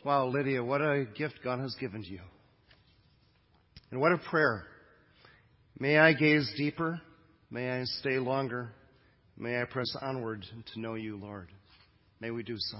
Wow, Lydia, what a gift God has given to you. And what a prayer. May I gaze deeper. May I stay longer. May I press onward to know you, Lord. May we do so.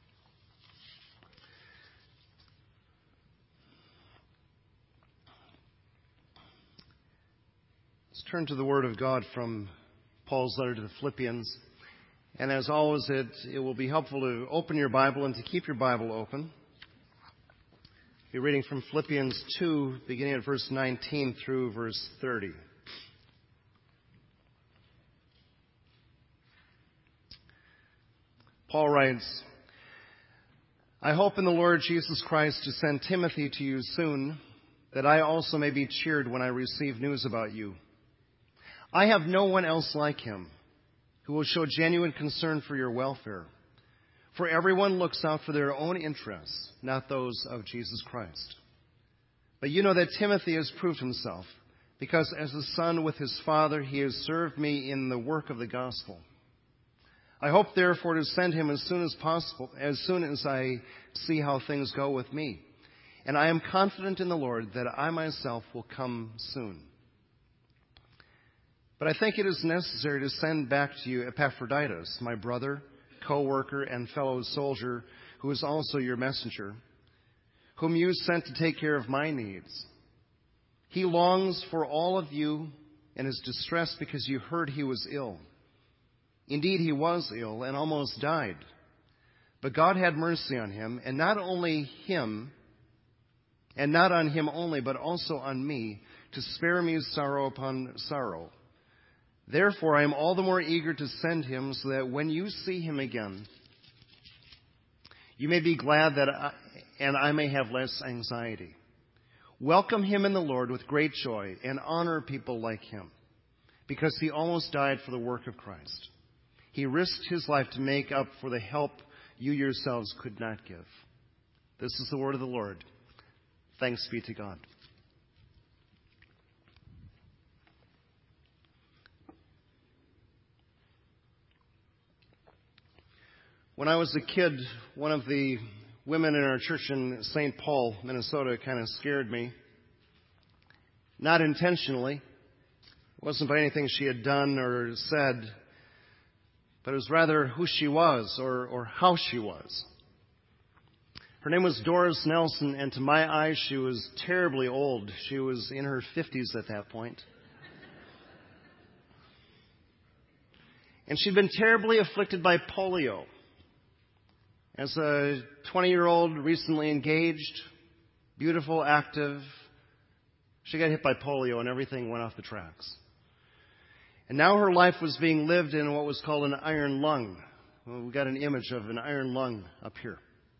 Let's turn to the Word of God from Paul's letter to the Philippians. And as always, it will be helpful to open your Bible and to keep your Bible open. Be reading from Philippians 2, beginning at verse 19 through verse 30. Paul writes, I hope in the Lord Jesus Christ to send Timothy to you soon, that I also may be cheered when I receive news about you. I have no one else like him who will show genuine concern for your welfare. For everyone looks out for their own interests, not those of Jesus Christ. But you know that Timothy has proved himself, because as a son with his father, he has served me in the work of the gospel. I hope, therefore, to send him as soon as possible, as soon as I see how things go with me. And I am confident in the Lord that I myself will come soon. But I think it is necessary to send back to you Epaphroditus, my brother, co-worker, and fellow soldier, who is also your messenger, whom you sent to take care of my needs. He longs for all of you and is distressed because you heard he was ill. Indeed, he was ill and almost died. But God had mercy on him, and not on him only, but also on me, to spare me sorrow upon sorrow. Therefore, I am all the more eager to send him, so that when you see him again, you may be glad and I may have less anxiety. Welcome him in the Lord with great joy, and honor people like him, because he almost died for the work of Christ. He risked his life to make up for the help you yourselves could not give. This is the word of the Lord. Thanks be to God. When I was a kid, one of the women in our church in St. Paul, Minnesota, kind of scared me. Not intentionally. It wasn't by anything she had done or said, but it was rather who she was or how she was. Her name was Doris Nelson, and to my eyes, she was terribly old. She was in her 50s at that point. And she'd been terribly afflicted by polio. As a 20-year-old, recently engaged, beautiful, active, she got hit by polio and everything went off the tracks. And now her life was being lived in what was called an iron lung. Well, we got an image of an iron lung up here.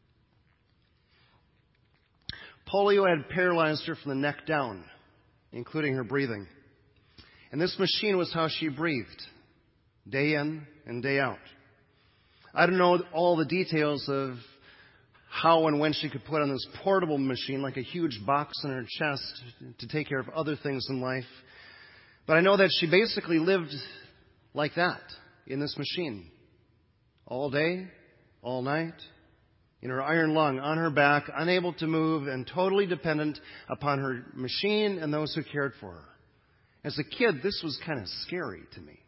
Polio had paralyzed her from the neck down, including her breathing. And this machine was how she breathed, day in and day out. I don't know all the details of how and when she could put on this portable machine, like a huge box in her chest, to take care of other things in life. But I know that she basically lived like that, in this machine. All day, all night, in her iron lung, on her back, unable to move, and totally dependent upon her machine and those who cared for her. As a kid, this was kind of scary to me.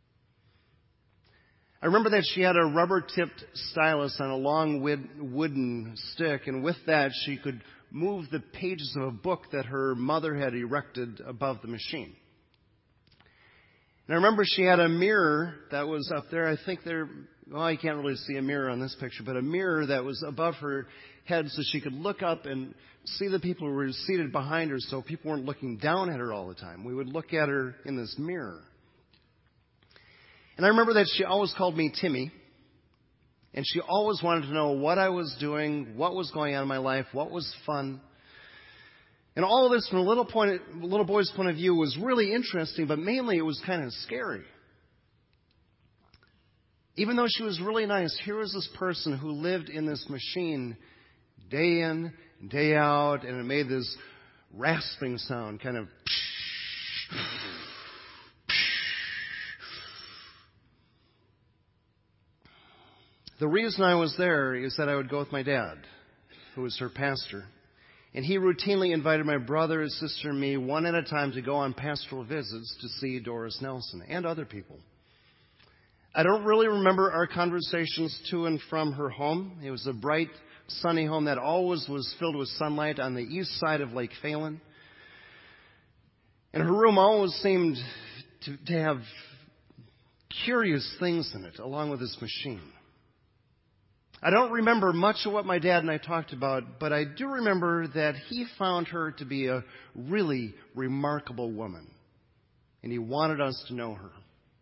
I remember that she had a rubber-tipped stylus on a long wooden stick, and with that she could move the pages of a book that her mother had erected above the machine. And I remember she had a mirror that was up there. I think you can't really see a mirror on this picture, but a mirror that was above her head so she could look up and see the people who were seated behind her, so people weren't looking down at her all the time. We would look at her in this mirror. And I remember that she always called me Timmy, and she always wanted to know what I was doing, what was going on in my life, what was fun. And all of this from a little boy's point of view was really interesting, but mainly it was kind of scary. Even though she was really nice, here was this person who lived in this machine day in, day out, and it made this rasping sound, kind of. The reason I was there is that I would go with my dad. who was her pastor. And he routinely invited my brother, his sister, and me, one at a time, to go on pastoral visits to see Doris Nelson and other people. I don't really remember our conversations to and from her home. It was a bright, sunny home that always was filled with sunlight on the east side of Lake Phalen. And her room always seemed to have curious things in it, along with this machine. I don't remember much of what my dad and I talked about, but I do remember that he found her to be a really remarkable woman, and he wanted us to know her.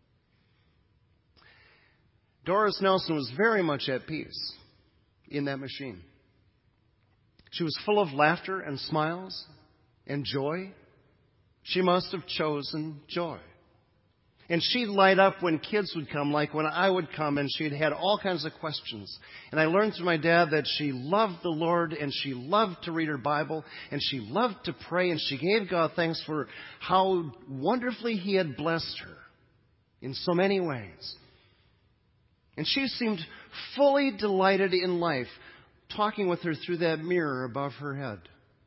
Doris Nelson was very much at peace in that machine. She was full of laughter and smiles and joy. She must have chosen joy. And she'd light up when kids would come, like when I would come, and she'd had all kinds of questions. And I learned through my dad that she loved the Lord, and she loved to read her Bible, and she loved to pray, and she gave God thanks for how wonderfully He had blessed her in so many ways. And she seemed fully delighted in life, talking with her through that mirror above her head.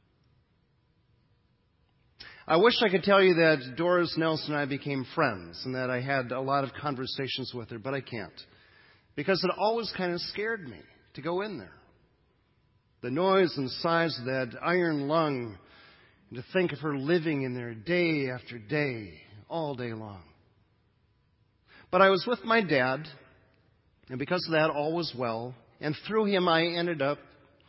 I wish I could tell you that Doris Nelson and I became friends and that I had a lot of conversations with her, but I can't. Because it always kind of scared me to go in there. The noise and size of that iron lung, and to think of her living in there day after day, all day long. But I was with my dad, and because of that, all was well. And through him, I ended up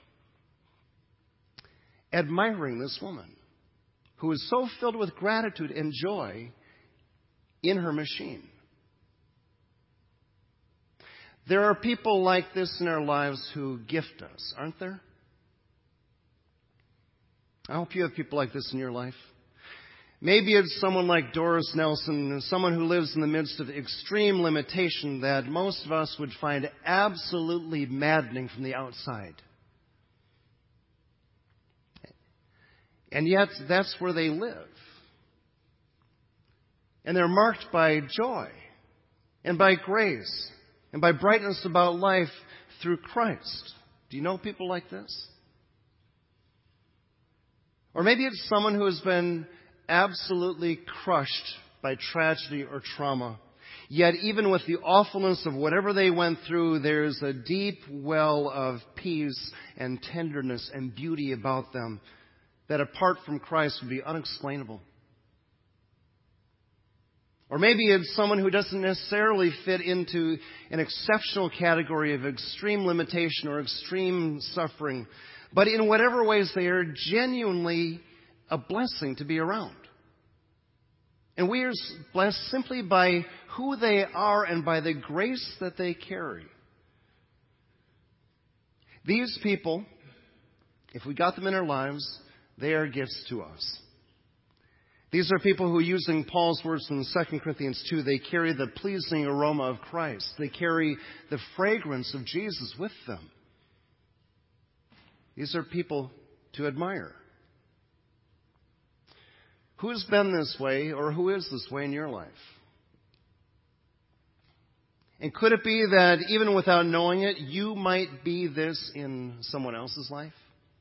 admiring this woman, who is so filled with gratitude and joy in her machine. There are people like this in our lives who gift us, aren't there? I hope you have people like this in your life. Maybe it's someone like Doris Nelson, someone who lives in the midst of extreme limitation that most of us would find absolutely maddening from the outside. And yet, that's where they live. And they're marked by joy and by grace and by brightness about life through Christ. Do you know people like this? Or maybe it's someone who has been absolutely crushed by tragedy or trauma. Yet even with the awfulness of whatever they went through, there's a deep well of peace and tenderness and beauty about them that apart from Christ would be unexplainable. Or maybe it's someone who doesn't necessarily fit into an exceptional category of extreme limitation or extreme suffering, but in whatever ways they are genuinely a blessing to be around. And we are blessed simply by who they are and by the grace that they carry. These people, if we got them in our lives, they are gifts to us. These are people who, using Paul's words from 2 Corinthians 2, they carry the pleasing aroma of Christ. They carry the fragrance of Jesus with them. These are people to admire. Who's been this way or who is this way in your life? And could it be that even without knowing it, you might be this in someone else's life?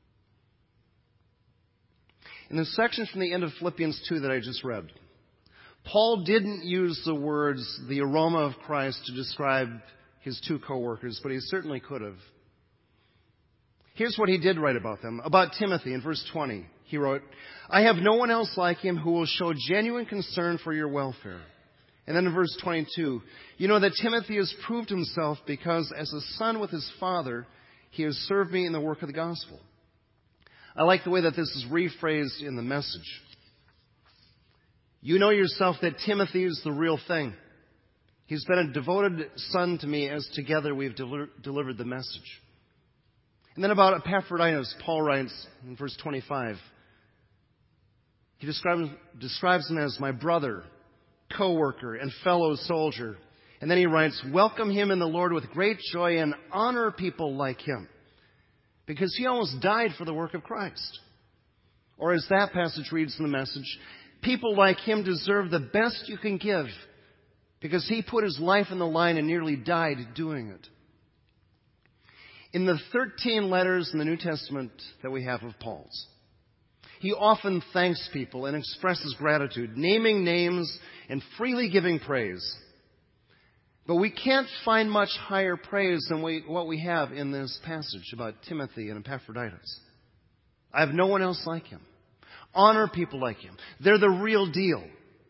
In the section from the end of Philippians 2 that I just read, Paul didn't use the words, the aroma of Christ, to describe his two co-workers, but he certainly could have. Here's what he did write about them. About Timothy, in verse 20, he wrote, I have no one else like him who will show genuine concern for your welfare. And then in verse 22, you know that Timothy has proved himself because as a son with his father, he has served me in the work of the gospel. I like the way that this is rephrased in the Message. You know yourself that Timothy is the real thing. He's been a devoted son to me as together we've delivered the message. And then about Epaphroditus, Paul writes in verse 25, he describes him as my brother, co-worker, and fellow soldier. And then he writes, welcome him in the Lord with great joy and honor people like him, because he almost died for the work of Christ. Or as that passage reads in the Message, people like him deserve the best you can give, because he put his life on the line and nearly died doing it. In the 13 letters in the New Testament that we have of Paul's, he often thanks people and expresses gratitude, naming names and freely giving praise. But we can't find much higher praise than what we have in this passage about Timothy and Epaphroditus. I have no one else like him. Honor people like him. They're the real deal.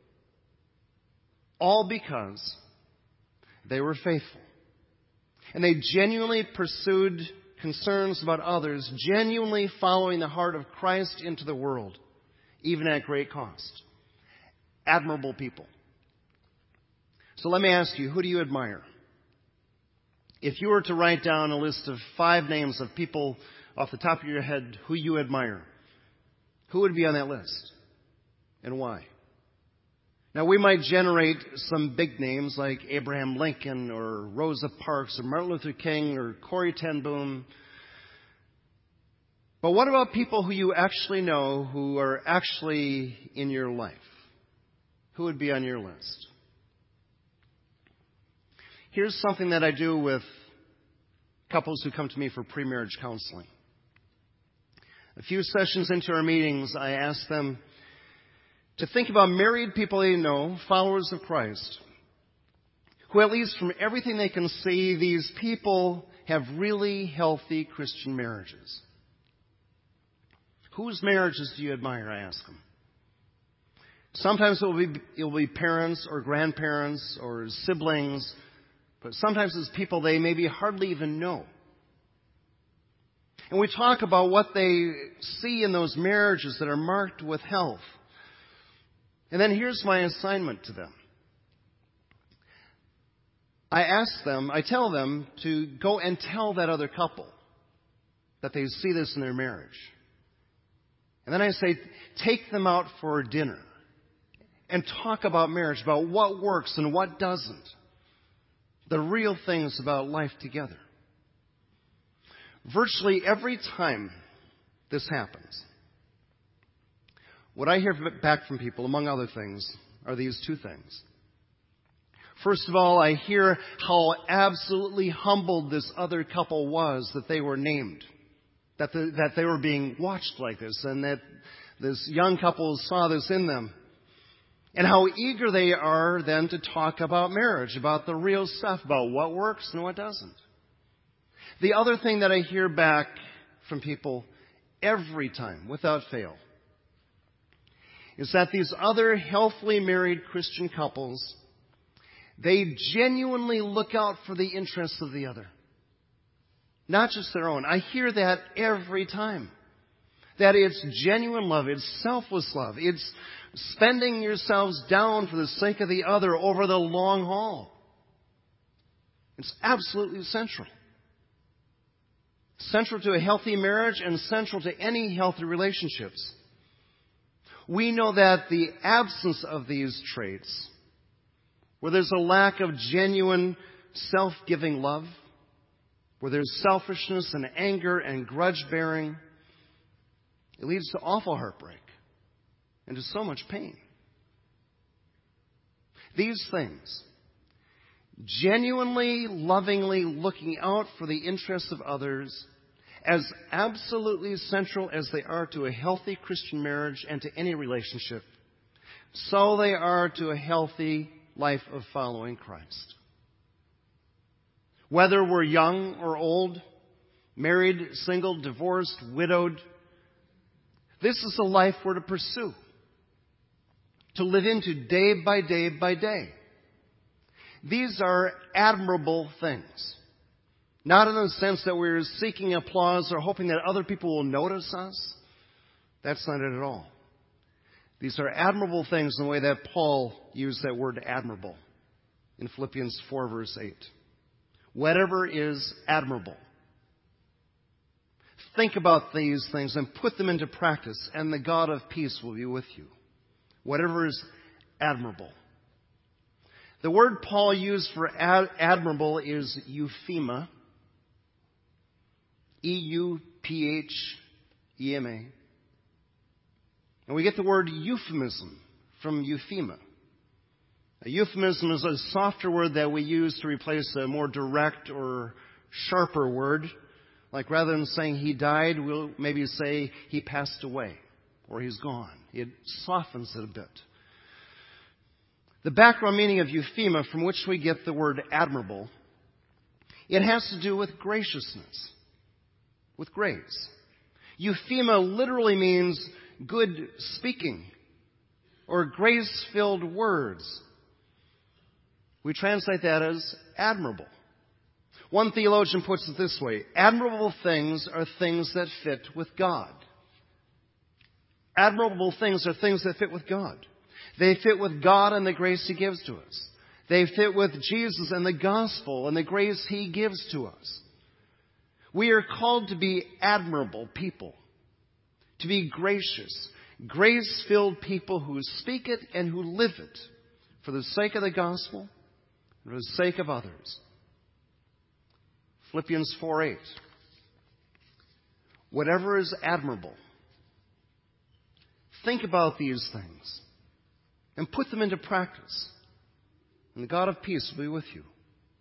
All because they were faithful. And they genuinely pursued concerns about others, genuinely following the heart of Christ into the world, even at great cost. Admirable people. So let me ask you, who do you admire? If you were to write down a list of 5 names of people off the top of your head who you admire, who would be on that list? And why? Now, we might generate some big names like Abraham Lincoln or Rosa Parks or Martin Luther King or Corrie ten Boom. But what about people who you actually know who are actually in your life? Who would be on your list? Here's something that I do with couples who come to me for pre-marriage counseling. A few sessions into our meetings, I ask them to think about married people they know, followers of Christ, who at least from everything they can see, these people have really healthy Christian marriages. Whose marriages do you admire, I ask them. Sometimes it will be parents or grandparents or siblings, but sometimes it's people they maybe hardly even know. And we talk about what they see in those marriages that are marked with health. And then here's my assignment to them. I tell them to go and tell that other couple that they see this in their marriage. And then I say, take them out for dinner and talk about marriage, about what works and what doesn't. The real things about life together. Virtually every time this happens, what I hear back from people, among other things, are these 2 things. First of all, I hear how absolutely humbled this other couple was that they were named, that they were being watched like this, and that this young couple saw this in them. And how eager they are then to talk about marriage, about the real stuff, about what works and what doesn't. The other thing that I hear back from people every time, without fail, is that these other healthily married Christian couples, they genuinely look out for the interests of the other. Not just their own. I hear that every time. That it's genuine love, it's selfless love, it's spending yourselves down for the sake of the other over the long haul. It's absolutely central. Central to a healthy marriage and central to any healthy relationships. We know that the absence of these traits, where there's a lack of genuine self-giving love, where there's selfishness and anger and grudge-bearing, it leads to awful heartbreak and to so much pain. These things, genuinely, lovingly looking out for the interests of others, as absolutely central as they are to a healthy Christian marriage and to any relationship, so they are to a healthy life of following Christ. Whether we're young or old, married, single, divorced, widowed, this is the life we're to pursue, to live into day by day by day. These are admirable things. Not in the sense that we're seeking applause or hoping that other people will notice us. That's not it at all. These are admirable things in the way that Paul used that word admirable in Philippians 4 verse 8. Whatever is admirable. Think about these things and put them into practice, and the God of peace will be with you. Whatever is admirable. The word Paul used for admirable is euphema. E-U-P-H-E-M-A. And we get the word euphemism from euphema. A euphemism is a softer word that we use to replace a more direct or sharper word. Like rather than saying he died, we'll maybe say he passed away or he's gone. It softens it a bit. The background meaning of euphema, from which we get the word admirable, it has to do with graciousness, with grace. Euphema literally means good speaking or grace-filled words. We translate that as admirable. One theologian puts it this way: admirable things are things that fit with God. Admirable things are things that fit with God. They fit with God and the grace He gives to us. They fit with Jesus and the gospel and the grace He gives to us. We are called to be admirable people, to be gracious, grace-filled people who speak it and who live it for the sake of the gospel and for the sake of others. Philippians 4:8. Whatever is admirable, think about these things and put them into practice, and the God of peace will be with you.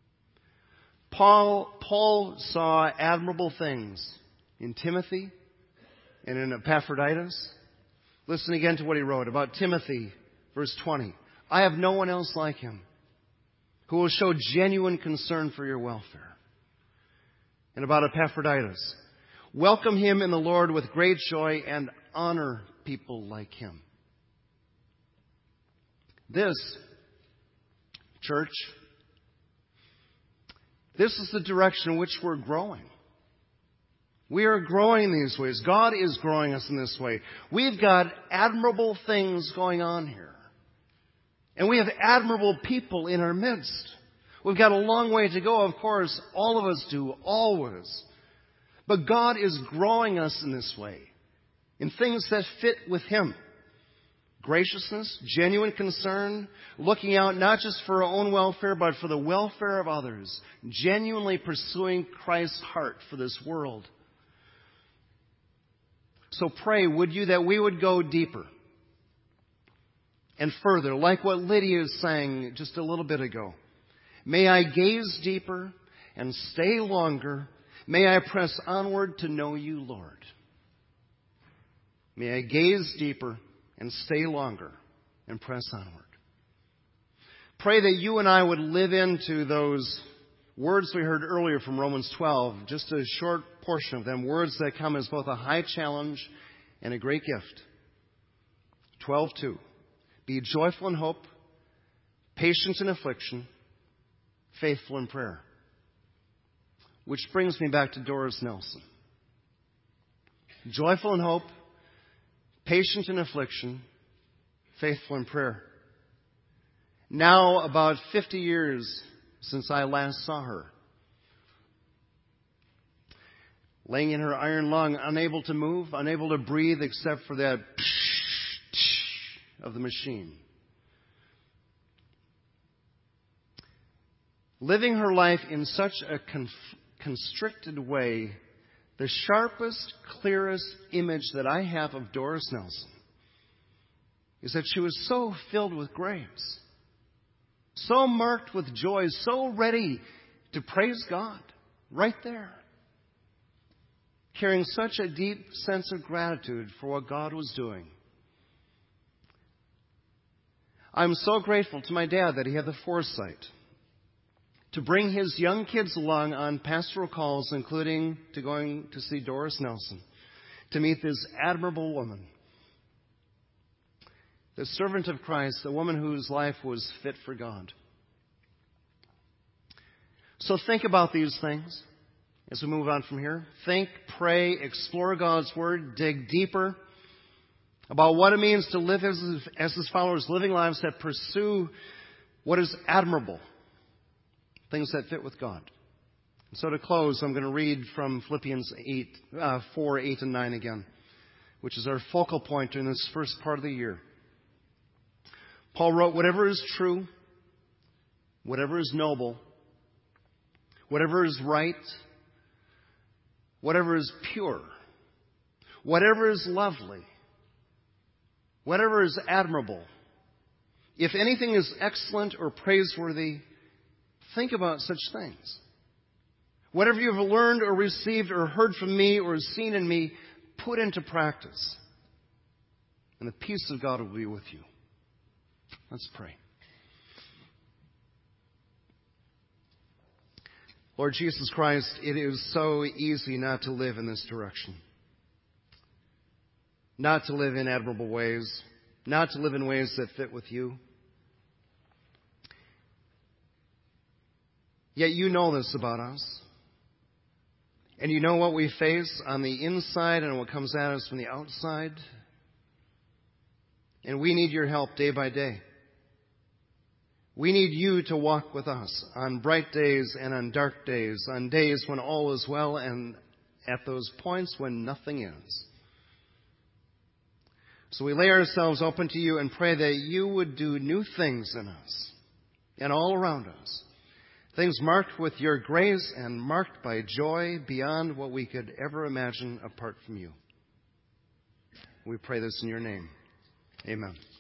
Paul saw admirable things in Timothy and in Epaphroditus. Listen again to what he wrote about Timothy, verse 20. I have no one else like him who will show genuine concern for your welfare. And about Epaphroditus, welcome him in the Lord with great joy and honor people like him. This, church, this is the direction in which we're growing. We are growing these ways. God is growing us in this way. We've got admirable things going on here. And we have admirable people in our midst. We've got a long way to go, of course. All of us do, always. But God is growing us in this way, in things that fit with Him. Graciousness, genuine concern, looking out not just for our own welfare, but for the welfare of others. Genuinely pursuing Christ's heart for this world. So pray, would you, that we would go deeper and further, like what Lydia sang just a little bit ago. May I gaze deeper and stay longer. May I press onward to know you, Lord. May I gaze deeper and stay longer and press onward. Pray that you and I would live into those words we heard earlier from Romans 12, just a short portion of them, words that come as both a high challenge and a great gift. 12:2. Be joyful in hope, patient in affliction, faithful in prayer. Which brings me back to Doris Nelson. Joyful in hope, patient in affliction, faithful in prayer. Now about 50 years since I last saw her. Laying in her iron lung, unable to move, unable to breathe except for that of the machine. Living her life in such a constricted way, the sharpest, clearest image that I have of Doris Nelson is that she was so filled with grace, so marked with joy, so ready to praise God right there, carrying such a deep sense of gratitude for what God was doing. I'm so grateful to my dad that he had the foresight to bring his young kids along on pastoral calls, including to going to see Doris Nelson, to meet this admirable woman, the servant of Christ, the woman whose life was fit for God. So think about these things as we move on from here. Think, pray, explore God's Word, dig deeper about what it means to live as His followers, living lives that pursue what is admirable, things that fit with God. And so to close, I'm going to read from Philippians 4, 8, and 9 again, which is our focal point in this first part of the year. Paul wrote, whatever is true, whatever is noble, whatever is right, whatever is pure, whatever is lovely, whatever is admirable, if anything is excellent or praiseworthy, think about such things. Whatever you've learned or received or heard from me or seen in me, put into practice. And the peace of God will be with you. Let's pray. Lord Jesus Christ, it is so easy not to live in this direction. Not to live in admirable ways. Not to live in ways that fit with you. Yet you know this about us. And you know what we face on the inside and what comes at us from the outside. And we need your help day by day. We need you to walk with us on bright days and on dark days, on days when all is well and at those points when nothing is. So we lay ourselves open to you and pray that you would do new things in us and all around us. Things marked with your grace and marked by joy beyond what we could ever imagine apart from you. We pray this in your name. Amen.